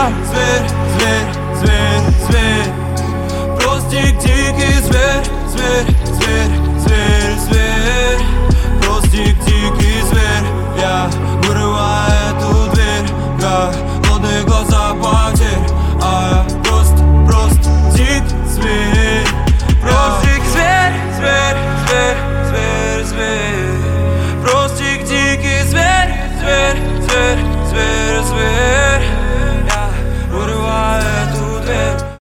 я зверь, зверь, зверь, зверь. Простик, дикий зверь, зверь, зверь, зверь, зверь. Простик, дикий зверь, я вырываю эту дверь. Голодные глаза потерь, а я просто дикий зверь. Простик, зверь, зверь, зверь, зверь, зверь. Простик, дикий зверь, зверь.